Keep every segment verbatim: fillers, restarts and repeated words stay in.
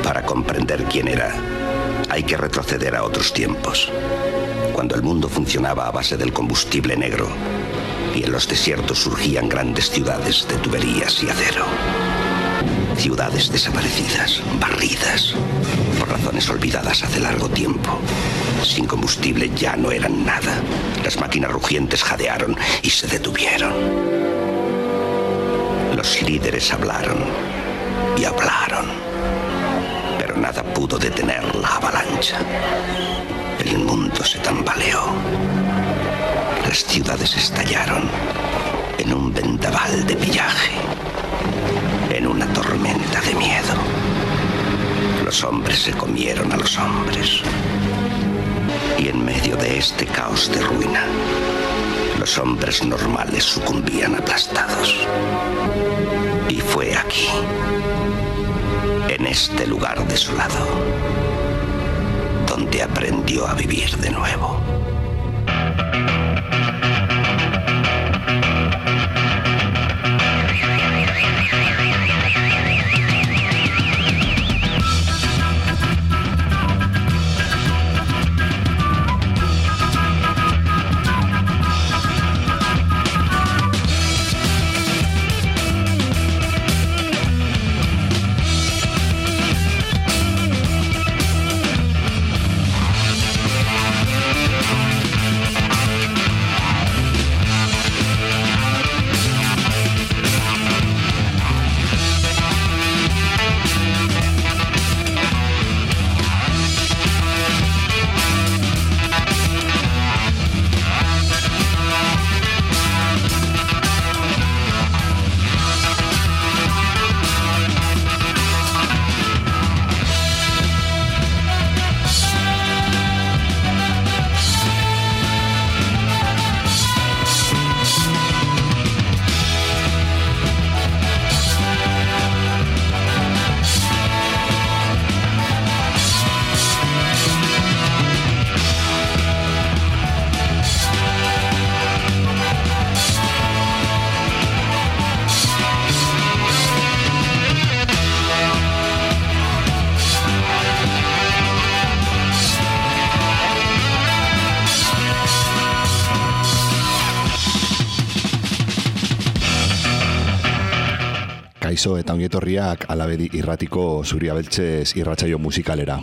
Para comprender quién era, hay que retroceder a otros tiempos, cuando el mundo funcionaba a base del combustible negro y en los desiertos surgían grandes ciudades de tuberías y acero. Ciudades desaparecidas, barridas, por razones olvidadas hace largo tiempo. Sin combustible ya no eran nada. Las máquinas rugientes jadearon y se detuvieron. Los líderes hablaron y hablaron, pero nada pudo detener la avalancha. El mundo se tambaleó. Las ciudades estallaron en un vendaval de pillaje, en una tormenta de miedo. Los hombres se comieron a los hombres. Y en medio de este caos de ruina, los hombres normales sucumbían aplastados. Y fue aquí, en este lugar desolado, donde aprendió a vivir de nuevo. Kaixo eta ongietorriak Alabedi irratiko Zuria Beltzez irratsaio musikalera.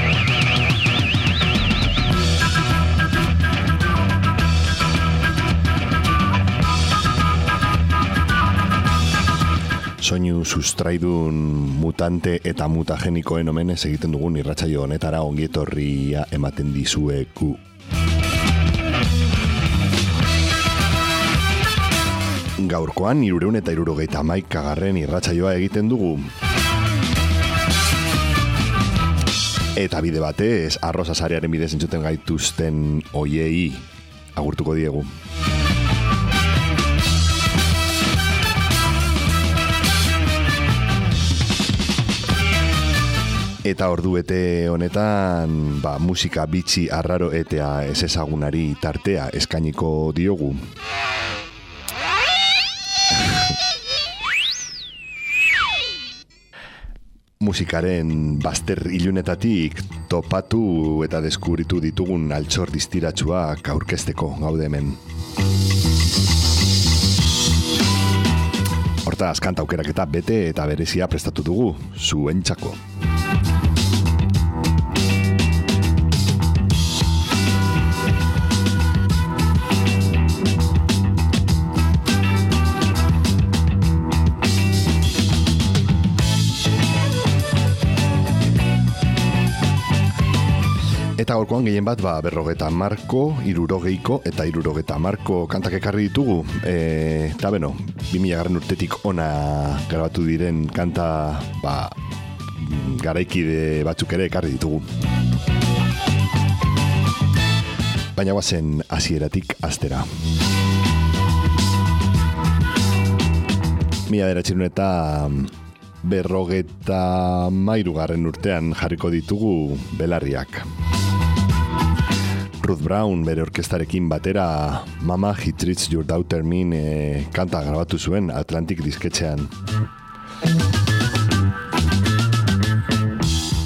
Soinu sustraidun mutante eta mutagenikoen omenez egiten dugun irratsaio honetara ongietorria ematen dizuegu. Gaurkoan hirurehun eta hirurogeita hamaikagarren irratsaioa egiten dugu. Eta bide batez, Arroza sarearen bidez entzuten gaituzten oiei agurtuko diegu. Eta orduete honetan, ba, musika bitxi arraro eta ez ezagunari tartea eskainiko diogu. Musikaren bazter ilunetatik topatu eta deskubritu ditugun altxor distiratsuak aurkezteko gaude hemen. Hortaz, kanta aukeraketa bete eta berezia prestatu dugu, zuentzako. Eta gaurkoan gehien bat, ba, berrogeta marko, irurogeiko eta irurogeta marko kantak ekarri ditugu. E, eta beno, bi mila garren urtetik ona grabatu diren kanta, ba, garaikide batzuk ere ekarri ditugu. Baina guazen hasieratik hastera. Mila bederatziehun eta berrogeta mairugarren urtean jarriko ditugu belarriak. Ruth Brown bere orkestarekin batera Mama He Treats Your Daughter Mean e, kanta grabatu zuen Atlantic disketxean.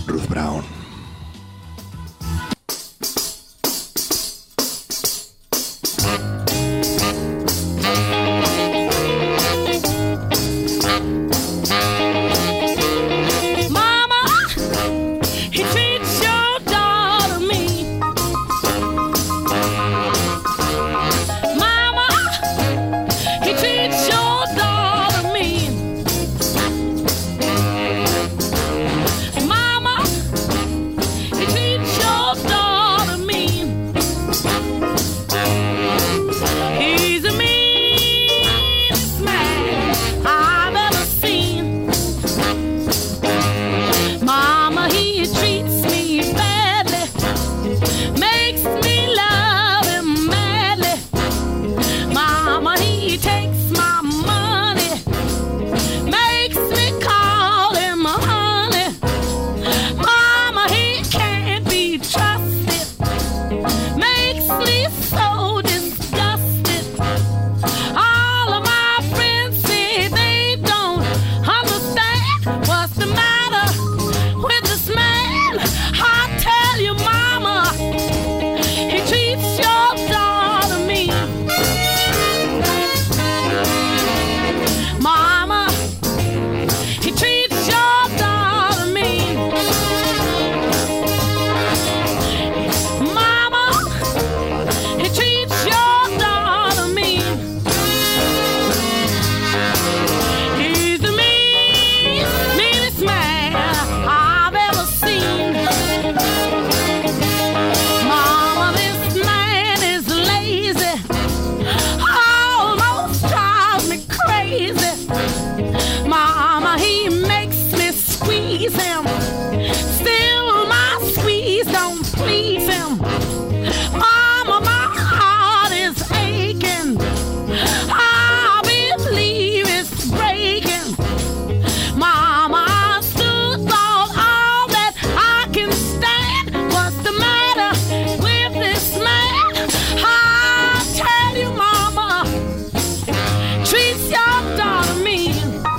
please him. Still my squeeze don't please him. Mama, my heart is aching. I believe it's breaking. Mama, I stood thought all that I can stand. What's the matter with this man? I tell you, Mama, treats your daughter mean.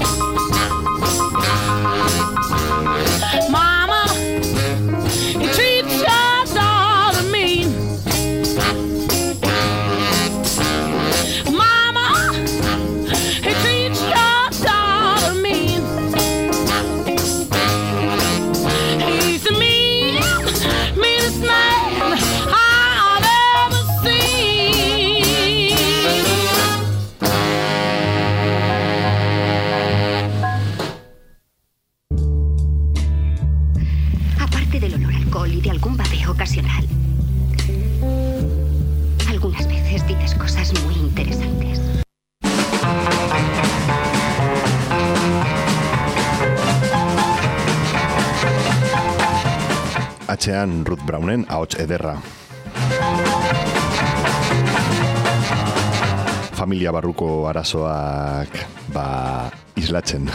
Mama, he treats your daughter mean. Mama, he treats your daughter mean. He's the mean, meanest man I've ever seen. Aparte del olor a alcohol y de algún babeo ocasional, algunas veces dices cosas muy interesantes. Atzean Ruth Brownen ahots ederra. Familia barruko arazoak ba islatzen.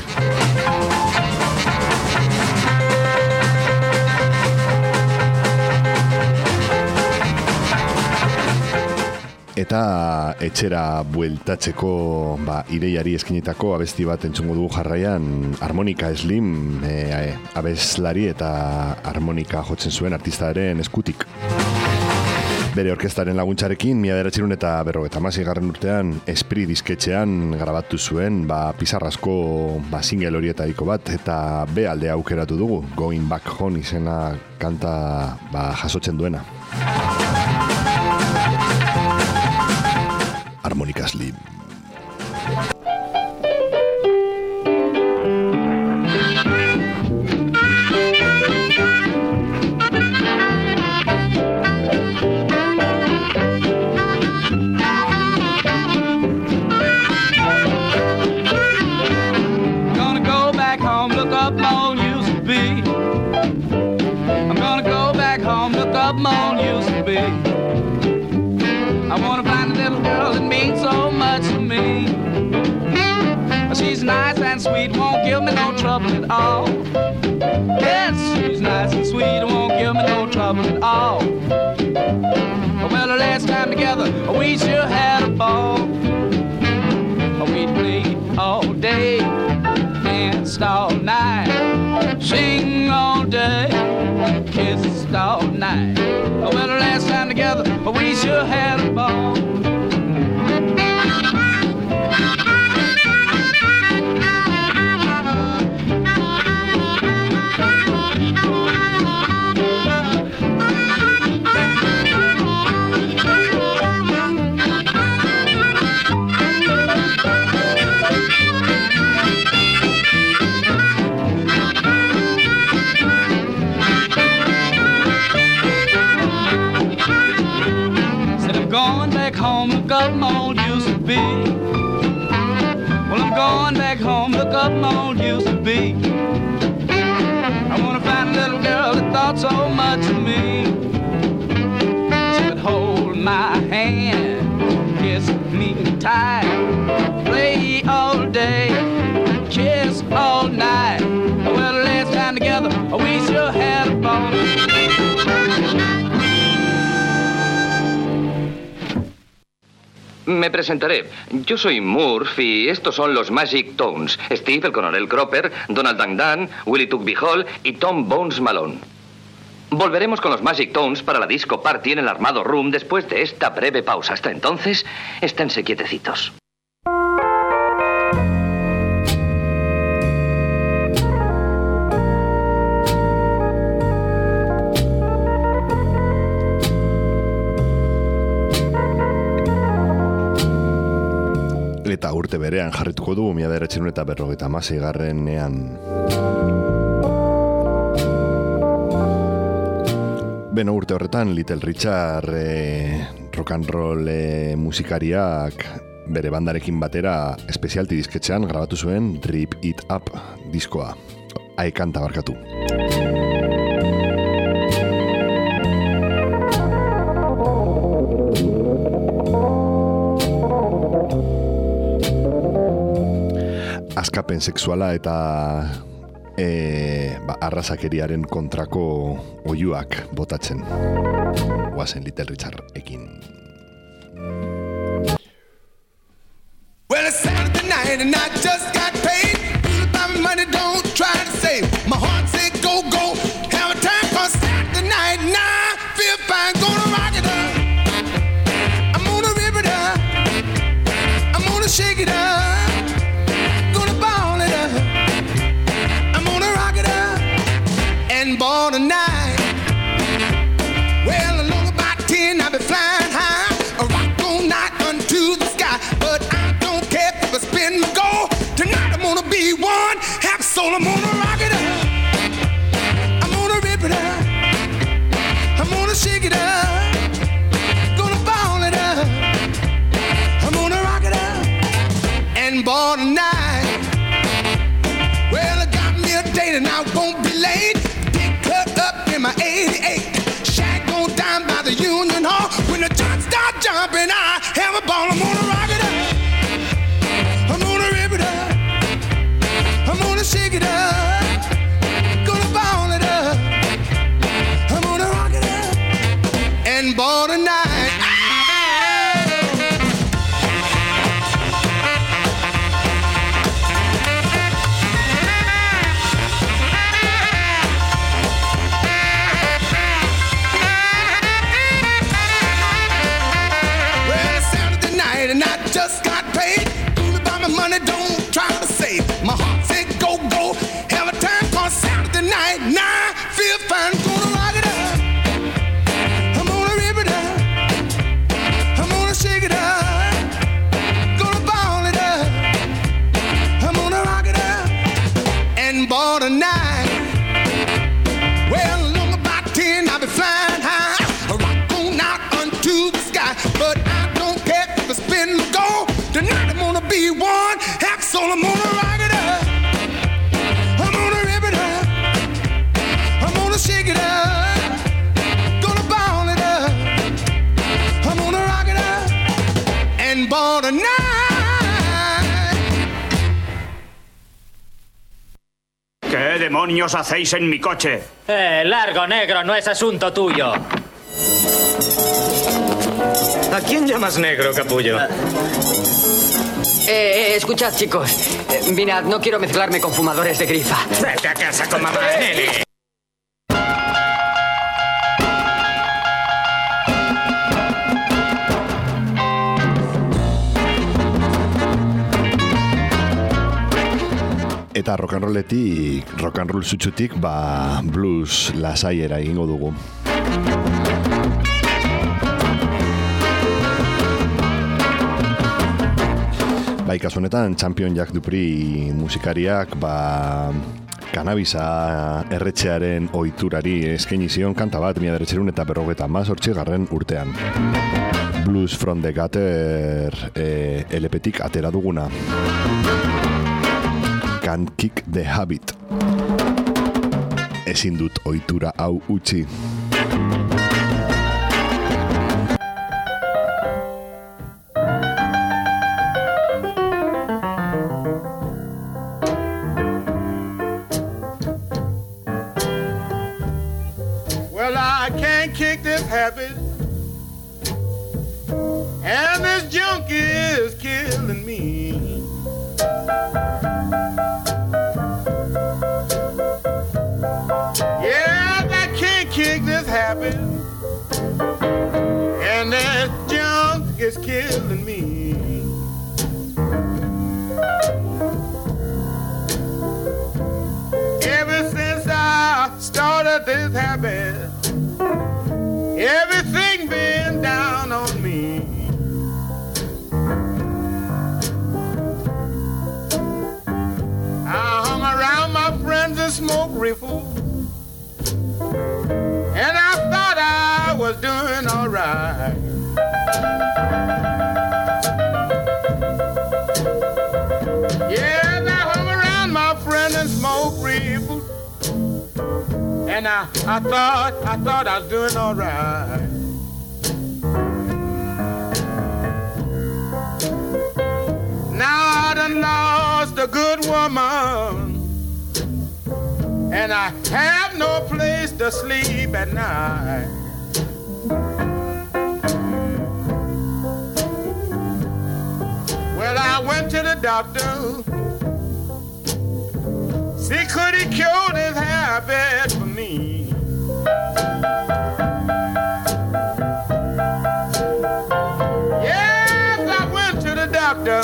Eta etxera bueltatzeko ba, ideiari eskinitako abesti bat entzungo dugu jarraian Harmonika Slim, e, abeslari eta harmonika jotzen zuen artistaren eskutik. Bere orkestaren laguntzarekin, mila bederatziehun eta berrogeita hamaseigarren urtean Esprit disketxean grabatu zuen ba, pizarrazko ba, single horietariko bat, eta B aldea aukeratu dugu, Going Back Home izena kanta ba, jasotzen duena. Harmonika Slim. Gonna go back home, look up Moan used to be. I'm gonna go back home, look up Moan used to be. I wanna find a little girl that means so much to me. She's nice and sweet, won't give me no trouble at all. Yes, she's nice and sweet, won't give me no trouble at all. Well, the last time together, we sure had a ball. We played all day, danced all night, sing all day, kissed all night. Well, the last time together, we sure had a ball. Home, look up Moan used to be. Well, I'm going back home, look up Moan used to be. I wanna find a little girl that thought so much of me. She could hold my hand, kiss me tight, play all day, kiss all night. Well, the last time together, we sure had a ball. Me presentaré. Yo soy Murphy y estos son los Magic Tones. Steve, el coronel Cropper, Donald Dangdan, Willie Tugby Hall y Tom Bones Malone. Volveremos con los Magic Tones para la disco party en el Armado Room después de esta breve pausa. Hasta entonces, esténse quietecitos. Eta urte berean jarrituko dugu, mila bederatziehun eta berrogeita hamaseigarrenean. Beno, urte horretan, Little Richard eh, rock and roll eh, musikariak bere bandarekin batera espezialti disketxean grabatu zuen Rip It Up diskoa. Ai kanta barkatu. Askapen sexuala eta e, ba, arrazakeriaren kontrako oiuak botatzen. Guazen Little Richard ekin. Well, it's Saturday night and I just got paid. My money don't try to save. My heart said go, go. Have a time for Saturday night and I feel fine. Gonna rock it up. I'm gonna rip it up. I'm gonna shake it up. And born tonight. Well, along about ten, I'll be flying high, a rock all night unto the sky. But I don't care if I spin my gold. Tonight I'm gonna be one half soul. I'm gonna rock it up. I'm gonna rip it up. I'm gonna shake it up. Gonna ball it up. I'm gonna rock it up. And born tonight. Well, I got me a date and I won't be late. Up in my eighty-eight, Shaq gon' down by the Union Hall. When the jump start jumping, I have a ball. I'm gonna rock it up. I'm gonna rip it up. I'm gonna shake it up. Gonna ball it up. I'm gonna rock it up. And ball tonight. And I just got paid. Fool about my money, don't try to save. My heart said go, go. Have a time for Saturday night. Now I feel fine, gonna rock it up. I'm gonna rip it up. I'm gonna shake it up. Gonna ball it up. I'm gonna rock it up. And ball tonight. Well, along about ten, I'll be flying high. A rock on out unto the sky. But I don't care. Spin the gold. Tonight I'm gonna be one half soul. I'm gonna rock it up. I'm gonna rip it up. I'm gonna shake it up. Gonna ball it up. I'm gonna rock it up. And ball tonight. ¿Qué demonios hacéis en mi coche? Eh, largo, negro, no es asunto tuyo. ¿A quién llamas negro, capullo? Eh, eh, escuchad, chicos. Eh, mirad, no quiero mezclarme con fumadores de grifa. Vete a casa con mamá, nene. Eta rock and rolletik, rock and roll zutxutik, ba, blues lasaiera egingo dugu. Bai, kasu honetan, Champion Jack Dupree musikariak, ba, kanabisa erretxearen ohiturari eskaini zion kanta bat, mila bederatziehun eta berrogeita hemezortzigarren urtean. Blues from the Gutter e, L P-tik atera duguna. Can't Kick the Habit. Ezin dut ohitura hau utzi. Well, I can't kick this habit, and this junk is killing me. Yes, I can't kick this habit, and this junk is killing me. Ever since I started this habit, everything been down on me. I hung around my friends and smoked reefer, and I thought I was doing all right. Yes, I hung around my friends and smoked reefer, And I, I thought, I thought I was doing all right. Now I done lost a good woman, and I have no place to sleep at night. Well, I went to the doctor. See, could he cure this habit for me? Yes, I went to the doctor.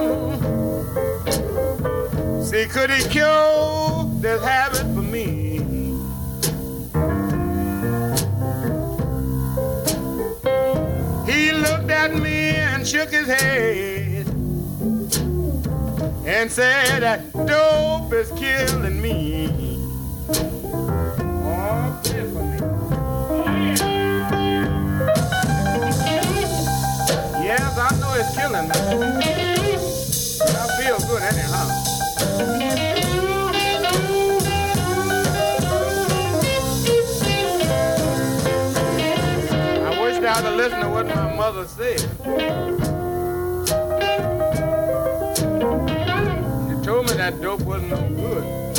See, could he cure this habit for me? He looked at me and shook his head and said that dope is killing me. Oh, play for me. Yes, I know it's killing me. I feel good anyhow. I wish I had listened to what my mother said. Told me that dope wasn't no good.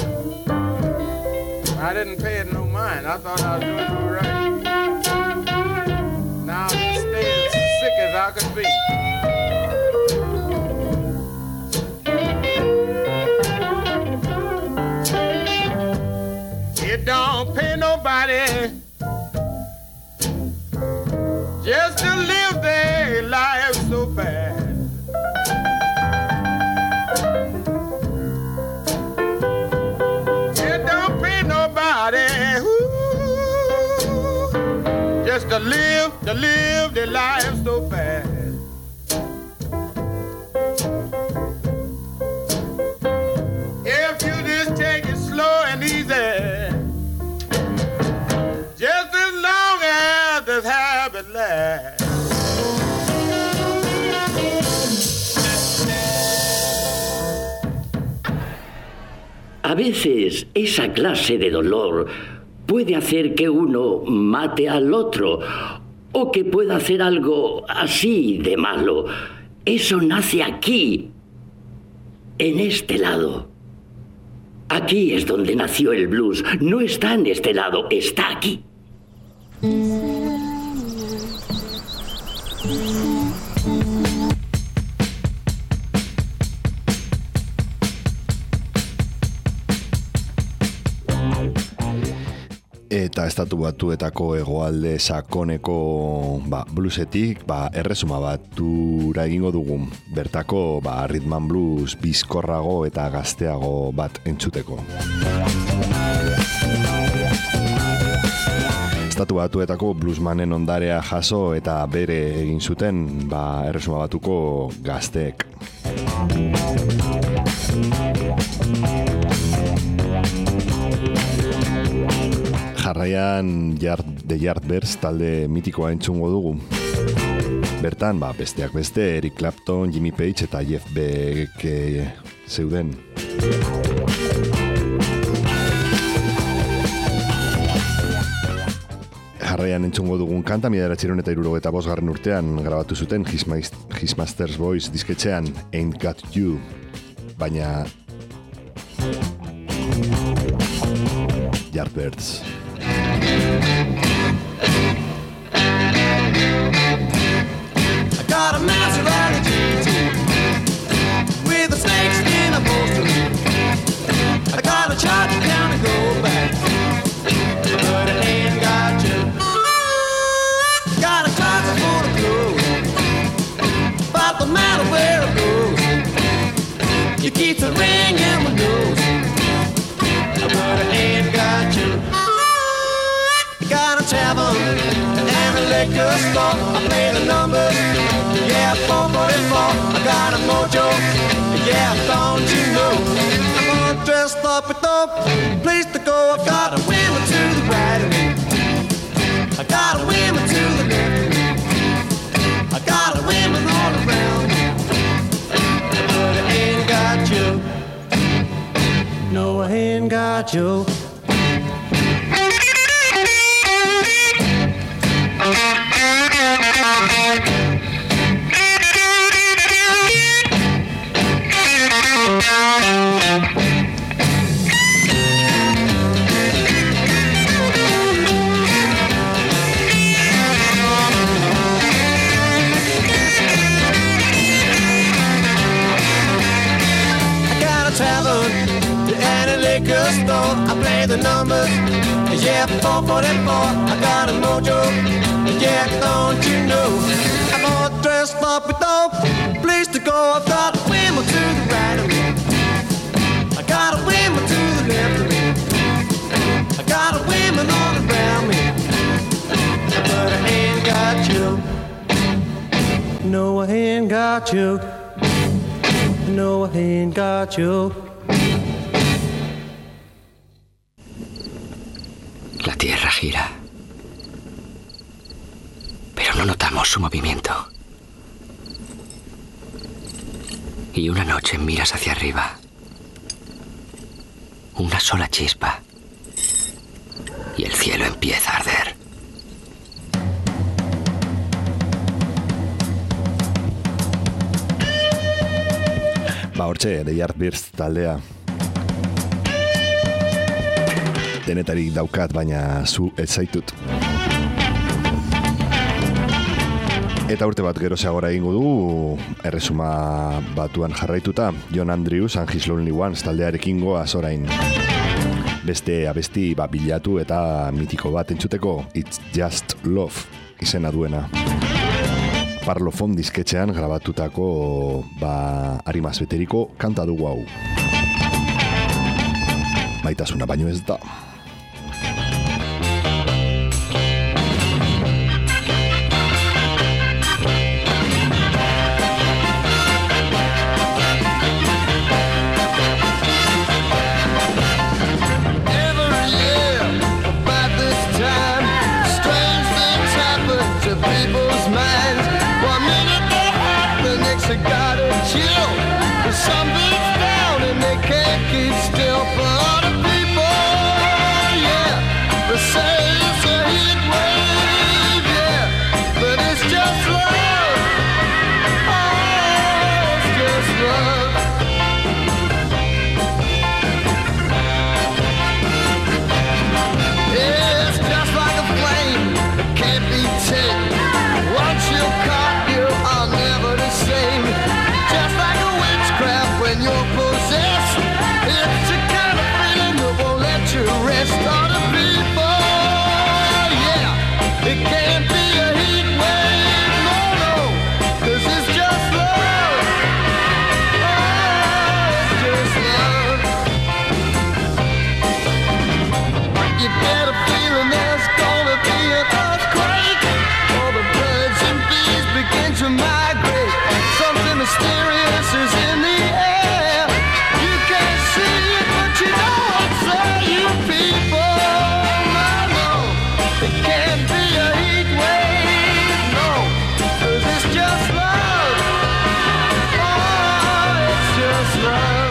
I didn't pay it no mind. I thought I was doing all right. Now I'm staying sick as I could be. It don't pay nobody just to live their life so bad. Just to live, to live their lives so fast. If you just take it slow and easy, just as long as this habit lasts. A veces esa clase de dolor puede hacer que uno mate al otro o que pueda hacer algo así de malo. Eso nace aquí, en este lado. Aquí es donde nació el blues. No está en este lado, está aquí. Eta estatu batuetako hegoalde sakoneko ba, bluesetik ba, erresuma batura egingo dugu. Bertako ba, rhythm and blues bizkorrago eta gazteago bat entzuteko. Estatu batuetako bluesmanen ondarea jaso eta bere egin zuten ba, erresuma batuko gazteek. Jarraian Yard, The Yardbirds talde mitikoa entzungo dugu. Bertan, ba, besteak beste, Eric Clapton, Jimmy Page eta Jeff Beck e, zeuden. Jarraian entzungo dugun kanta, mila bederatziehun eta hirurogeita bosgarren urtean grabatu zuten His, His Master's Voice disketxean Ain't Got You. Baina Yardbirds. I got a Maserati G T with a snake skin upholstery. I got a charger down and go back, but I ain't got you. Got a closet full of clothes, about the matter where it goes. You keep the ring in my nose, but I ain't got you. Got a tavern and a liquor store. I play the numbers, yeah, four forty-four. I got a mojo, yeah, don't you know? I'm all dressed up with no place to go. I got a women to the right of me, I got a women to the left, I got a women all around, but I ain't got you. No, I ain't got you. colors. Yeah, four forty-four, I got a mojo. Yeah, don't you know? I'm all dressed up with no place to go. I've got a wimble to the right of me. I got a wimble to the left of me. I got a women all around me. But I ain't got you. No, I ain't got you. No, I ain't got you. La Tierra gira, pero no notamos su movimiento. Y una noche miras hacia arriba. Una sola chispa. Y el cielo empieza a arder. Ba, hortxe, The Yardbirds taldea. Denetarik daukat, baina zu ez zaitut. Eta urte bat gerozeagora egingo du, erresuma batuan jarraituta, John Andrews and His Lonely Ones taldearekin goaz orain. Beste abesti ba, bilatu eta mitiko bat entzuteko, It's Just Love izena duena. Parlophone disketxean grabatutako ba, arimaz beteriko kanta dugu hau. Maitasuna baino ez da. Something's down and they can't keep still for other people, yeah. They say it's a heat wave, yeah, but it's just love. Oh, it's just love. Yeah, it's just like a flame that can't be tamed. Once you're caught, you are never the same. Just like a witchcraft when you're possessed. It's a kind of feeling that won't let you rest. Other people, yeah, it can't be a heat wave, no, no, 'cause it's just love. Oh, it's just love. You get a feeling there's gonna be an earthquake. All the birds and bees begin to migrate. Something mysterious is in the air. You can't see it, but you know it's there. You people, no, no, it can't be a heat wave, no, 'cause it's just love. Oh, it's just love.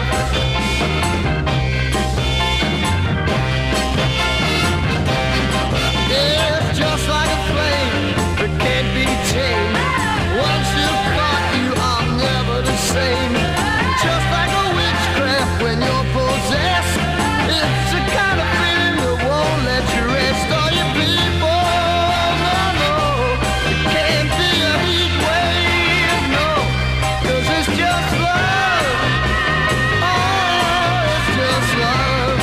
Yeah, it's just like a flame that can't be tamed. Once you're caught, you are never the same. Just like a witchcraft when you're possessed. It's a kind of feeling that won't let you rest. All you people, no, no, it can't be a heat wave, no, 'cause it's just love. Oh, it's just love.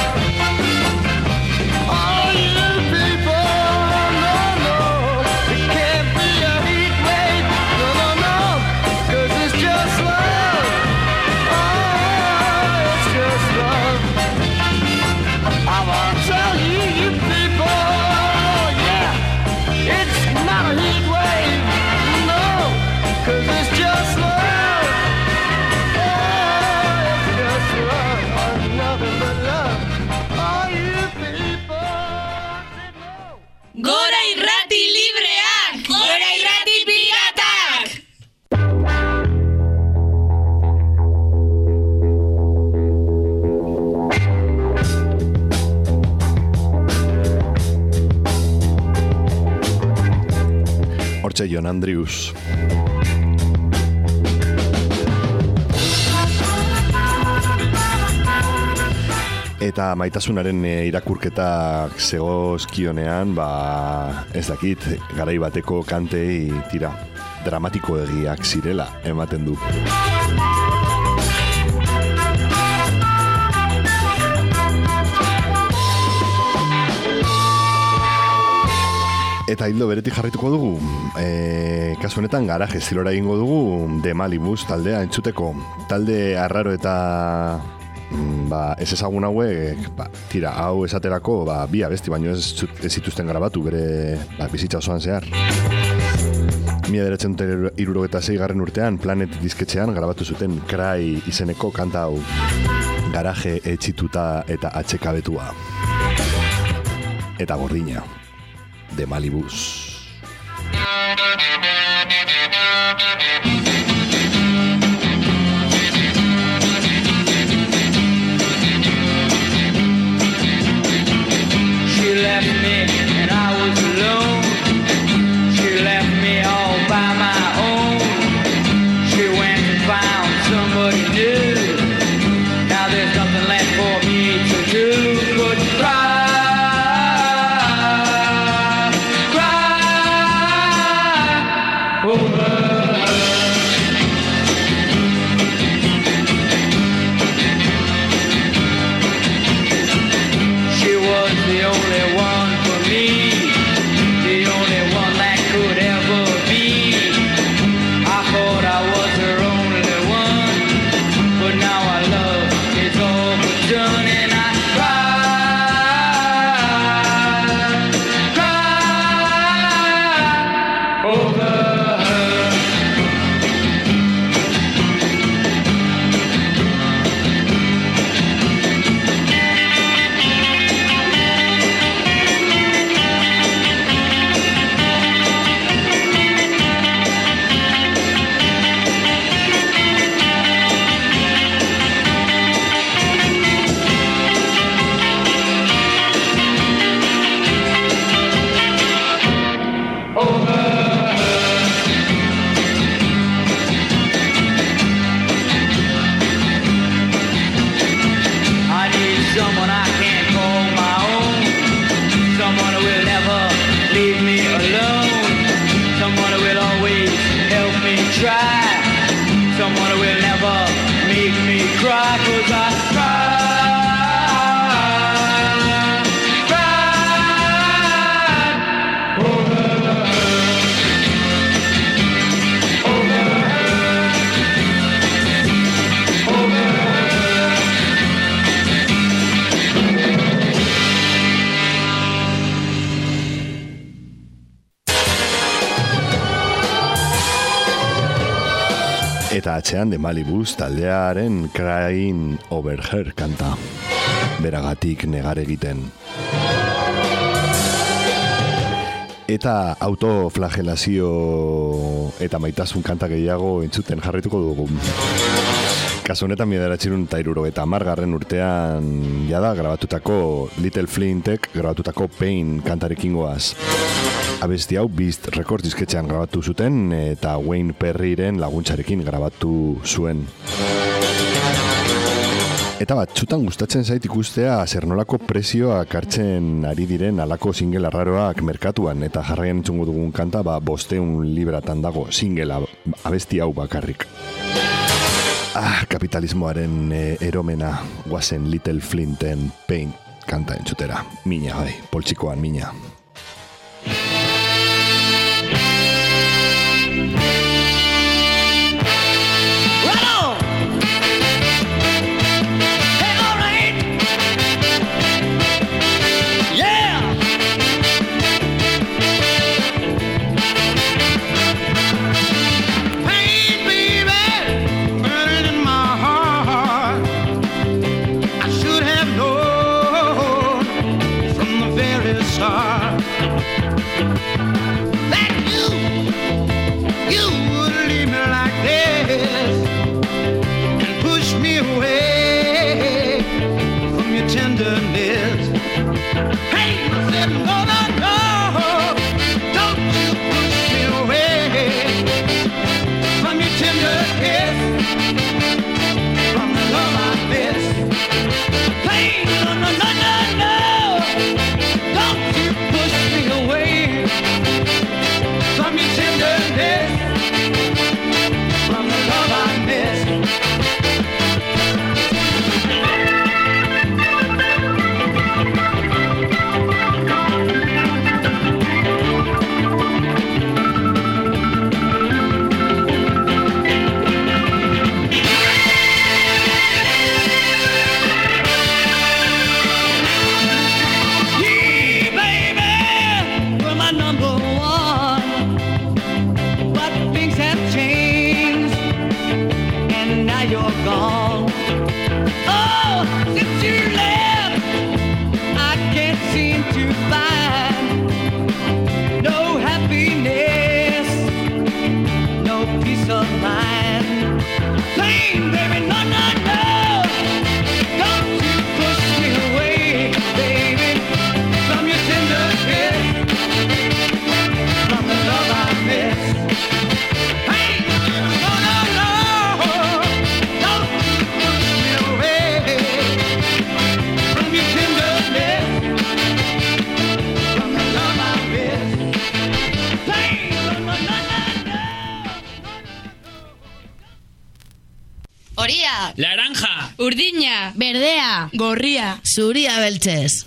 All you people, no, no, it can't be a heat wave, no, no, no, 'cause it's just love. Oh, it's just love. I wanna tell you, you people, yeah, it's not a heat wave, no, 'cause it's just love. Oh, it's just love, oh, nothing but love. All you people, Gora irrati libreak! Gora irrati piratak! Hortxe John Andrews. Eta maitasunaren e, irakurketak zegozkionean, ba, ez dakit, garai bateko kantei tira, dramatiko egiak zirela ematen du. Eta hildo beretik jarrituko dugu, e, kasu honetan garaje estilora egingo dugu The Malibus taldea entzuteko. Talde arraro eta ba, ez ezagun hauek, ba, tira, hau esaterako ba, bi abesti, baino ez, ez zituzten grabatu bere ba, bizitza osoan zehar. Mila bederatziehun eta hirurogeita sei garren urtean Planet disketxean grabatu zuten Cry izeneko kanta hau, garaje etxituta eta atsekabetua. Eta gordina, The Malibus. She left me and I was alone. She left me all by my own. She went and found somebody new. Now there's nothing left for me to do but cry. Eta atzean The Malibus taldearen Crying Over Her kanta, beragatik negar egiten. Eta autoflagelazio eta maitasun kanta gehiago entzuten jarrituko dugu. Kasu honetan mila bederatziehun eta hirurogeita hamargarren urtean jada grabatutako Little Flintek grabatutako Pain kantarekin goaz. Abesti hau Beast Records disketxean grabatu zuten eta Wayne Perryren laguntzarekin grabatu zuen. Eta batzutan gustatzen zait ikustea zer nolako prezioak hartzen ari diren alako single arraroak merkatuan, eta jarraian entzungo dugun kanta ba bosteun libratan dago singlea, abesti hau bakarrik. Ah, kapitalismoaren eh, eromena guazen Little Flinten Pain kanta entzutera. Mina, bai, poltsikoan mina. No, no, no, no, don't you push me away. since you left, I can't seem to find no happiness, no peace of mind. Plain, baby, no, no, no. Don't you push me away, baby, from your tender kiss, from the love I miss. Hey, no, no, no. Don't you push me away from your tenderness, from the love I miss. Plain, no, no, no, no. Horia, Laranja, urdina, berdea, gorria, zuria beltzez.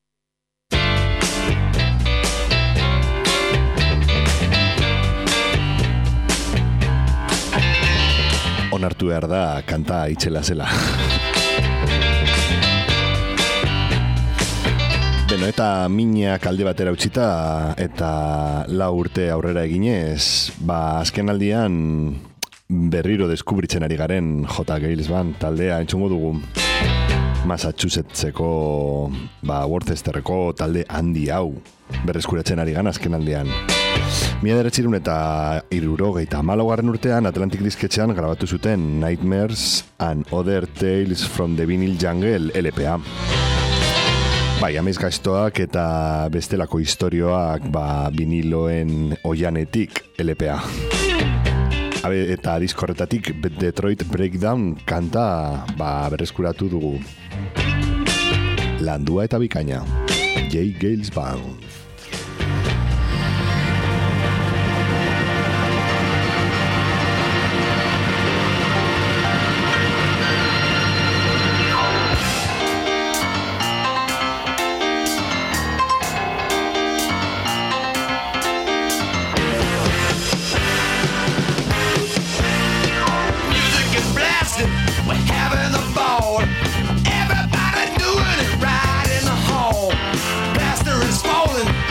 Onartu behar da kanta itxela zela. Beno, eta minak alde batera utzita eta lau urte aurrera eginez, ba azken aldian berriro deskubritzen ari garen J. Gales Band taldea entzungo dugu. Massachusettseko, ba, Worcesterreko talde handi hau berreskuratzen ari gan azken aldean. Mila deretzirun eta hirurogeita hamalaugarren urtean Atlantic disketxean grabatu zuten Nightmares and Other Tales from the Vinyl Jungle L P A. Bai, amaiz gaiztoak eta bestelako istorioak ba, viniloen oianetik L P A. Habe, eta diskorretatik Detroit Breakdown kanta ba, berreskuratu dugu. Landua eta bikaina. J. Gales Band. Everybody doing it right in the hall. Plaster is falling.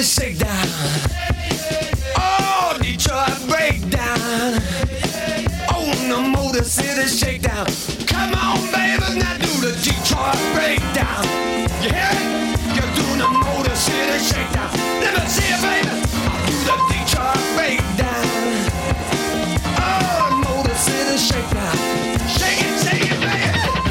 City shakedown. Oh, Detroit breakdown. Oh, the Motor City shakedown. Come on, baby, now do the Detroit breakdown. You hear it? You're doing the Motor City shakedown. Let me see it, baby. I'll do the Detroit breakdown. Oh, Motor City shakedown. Shake it, shake it, baby.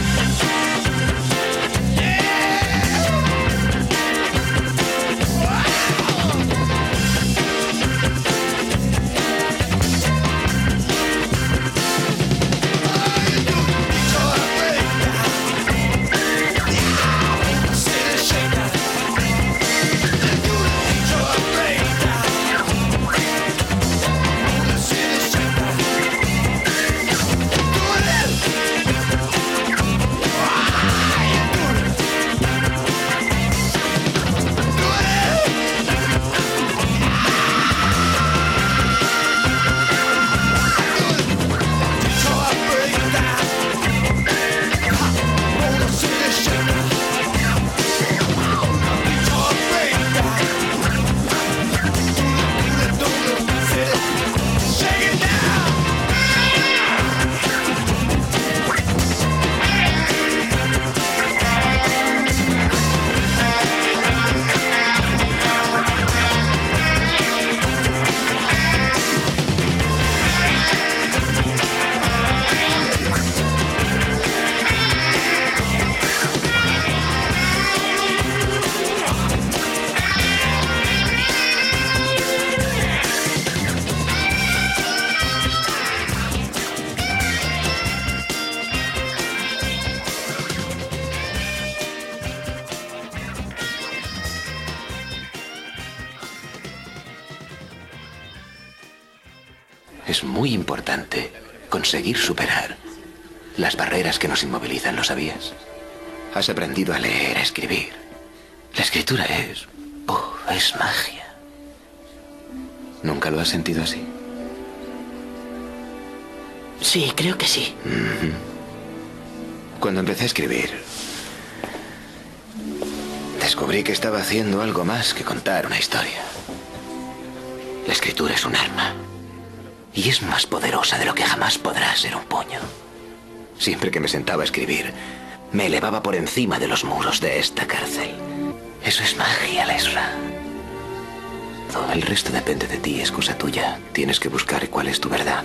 Es muy importante conseguir superar las barreras que nos inmovilizan, ¿lo sabías? Has aprendido a leer, a escribir. La escritura es... Oh, es magia. ¿Nunca lo has sentido así? Sí, creo que sí. Mm-hmm. Cuando empecé a escribir, descubrí que estaba haciendo algo más que contar una historia. La escritura es un arma. Y es más poderosa de lo que jamás podrá ser un puño. Siempre que me sentaba a escribir, me elevaba por encima de los muros de esta cárcel. Eso es magia, Lesra. Todo el resto depende de ti, es cosa tuya. Tienes que buscar cuál es tu verdad.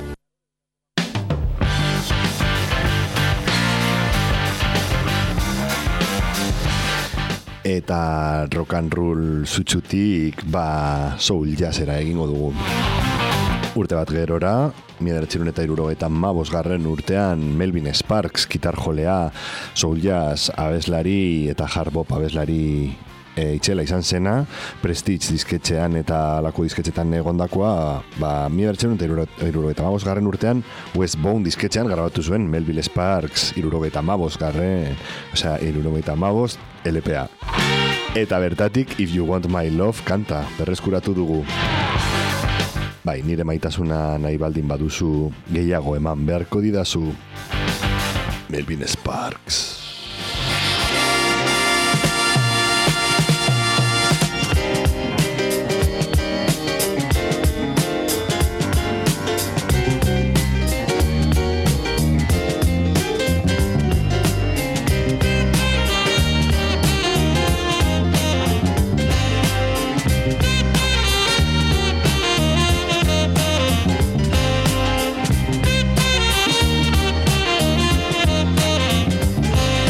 Eta rock and roll zutxutik, ba, soul jazzera egingo dugu. Urte bat gerora, mila bederatziehun eta hirurogeita hamabosgarren urtean Melvin Sparks, gitarjolea, soul jazz abeslari eta hard bop abeslari e, itxela izan zena, Prestige disketxean eta lako disketxetan egondakoa, ba, mila bederatziehun eta hirurogeita hamabosgarren urtean Westbone disketxean grabatu zuen Melvin Sparks hirurogeita hamabosgarren, osea, hirurogeita hamabost L P A. Eta bertatik If You Want My Love kanta berreskuratu dugu. Bai, nire maitasuna nahi baldin baduzu gehiago eman beharko didazu. Melvin Sparks. Thank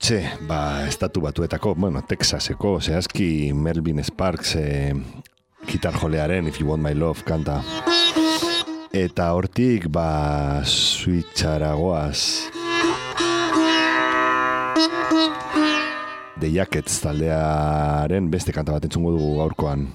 Hortxe, ba, estatu batuetako, bueno, Texaseko, zehazki Melvin Sparks e, gitar jolearen If You Want My Love kanta. Eta hortik, ba, Switcharagoaz The Jackets taldearen beste kanta bat entzungo dugu gaurkoan.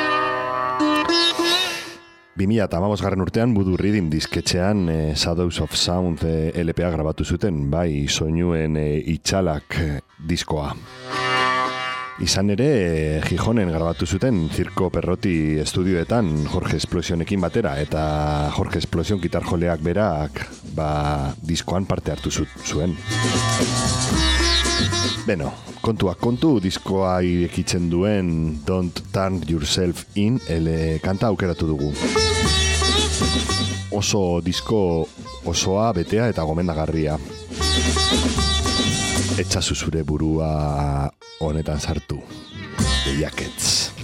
bi mila hamabost garren urtean Voodoo Rhythm disketxean eh, Shadows of Sound eh, L P A grabatu zuten, bai soinuen eh, itxalak eh, diskoa. Izan ere, eh, Gijonen grabatu zuten Zirko Perroti estudioetan Jorge Explosionekin batera, eta Jorge Explosion gitar joleak berak ba, diskoan parte hartu zuen. Beno, kontuak kontu, diskoa irekitzen duen Don't Turn Yourself In ele kanta aukeratu dugu. Oso disko osoa, betea eta gomendagarria. Etxazu zure burua honetan sartu. The Jackets.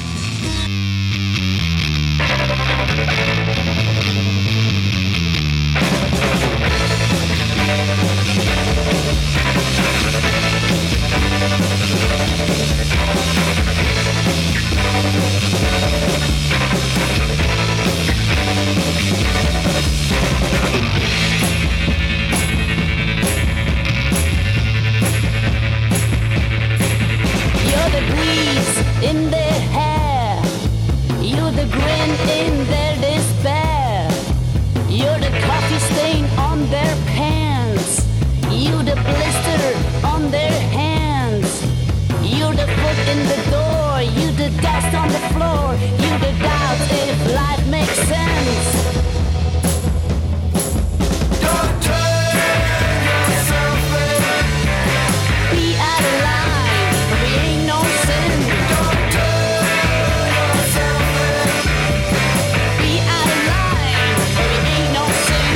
You're the breeze in their hair. You're the grin in their despair. You're the coffee stain on their pants. You're the blister on their hands. You're the foot in the door. You're the dust on the floor. You're the doubt if life makes sense. Don't turn yourself in. Be out of line. We ain't no sin. Don't turn yourself in. Be out of line. We ain't no sin.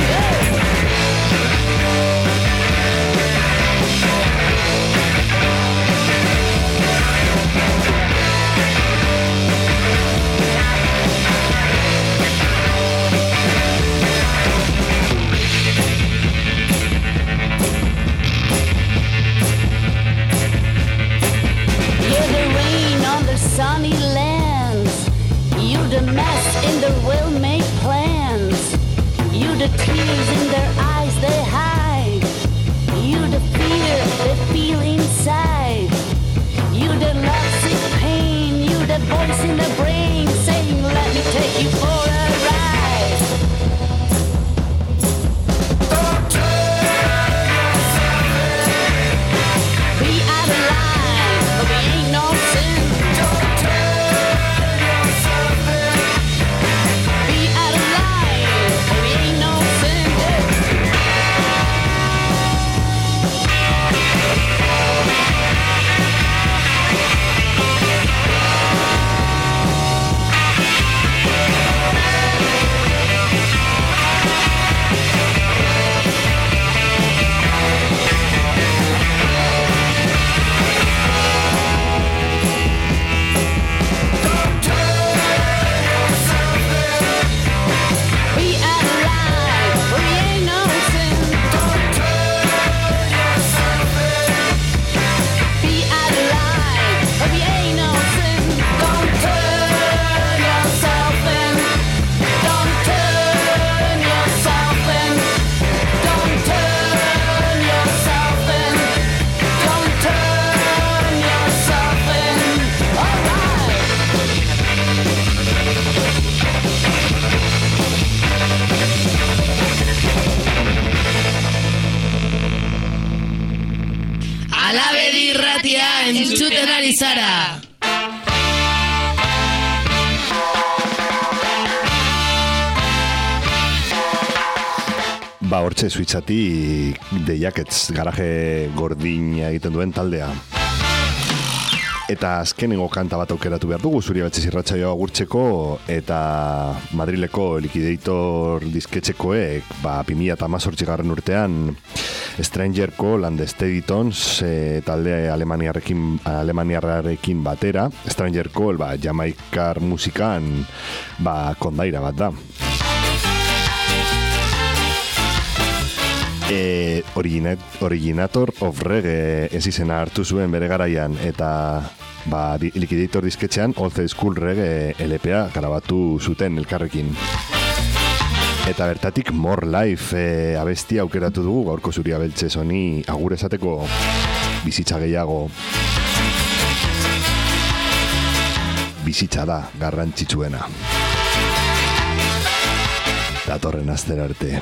Sunny lands. You're the mess in their well-made plans. You're the tears in their eyes they hide. You're the fear they feel inside. You're the lovesick pain. You're the voice in the brain saying, let me take you for a ride. Don't turn yourself in. Be out of line, but we ain't no sin. Entzuten ari zara. Ba, hortxe Switchatik The Jackets garaje gordina egiten duen taldea. Eta azkenengo kanta bat aukeratu behar dugu, Zuri Abetzez irratsaioa agurtzeko, eta Madrileko Liquidator disketxekoek, ba, bi mila hemezortzi garren urtean, Strangerko Landesteaditons e, talde alemaniarrekin, alemaniarrarekin batera, Strangerko ba, jamaikar musikan ba, kondaira bat da. E, originat, originator of Reggae ez izena hartu zuen bere garaian, eta ba, Liquidator disketxean Old School Reggae L P A grabatu zuten elkarrekin. Eta bertatik More Life e, abestia aukeratu dugu gaurko Zuria Beltze honi agur esateko bizitza gehiago. Bizitza da garrantzitsuena. Datorren astera arte.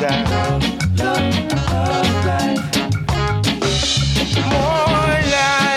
More life.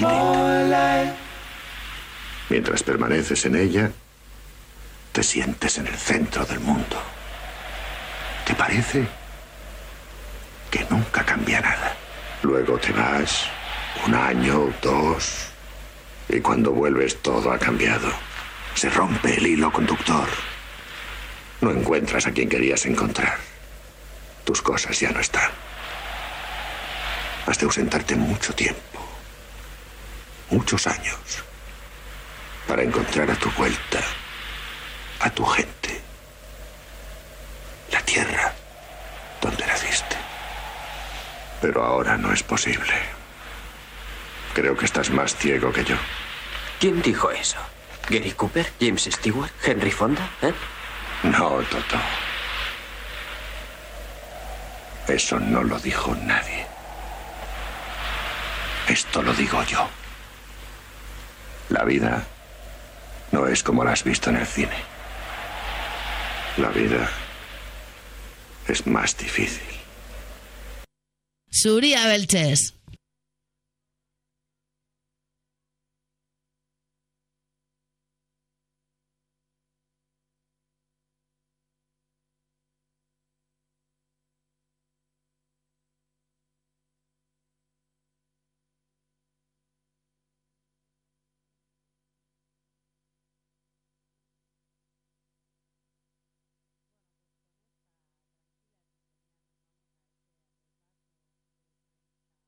maldita. Mientras permaneces en ella, te sientes en el centro del mundo. ¿Te parece que nunca cambia nada? Luego te vas, un año, dos, y cuando vuelves todo ha cambiado. Se rompe el hilo conductor. No encuentras a quien querías encontrar. Tus cosas ya no están. Has de ausentarte mucho tiempo, muchos años, para encontrar a tu vuelta a tu gente, la tierra donde naciste. Pero ahora no es posible. Creo que estás más ciego que yo. ¿Quién dijo eso? ¿Gary Cooper? ¿James Stewart? ¿Henry Fonda? ¿Eh? No, Toto. Eso no lo dijo nadie. Esto lo digo yo. La vida no es como la has visto en el cine. La vida es más difícil. Zuria beltzez.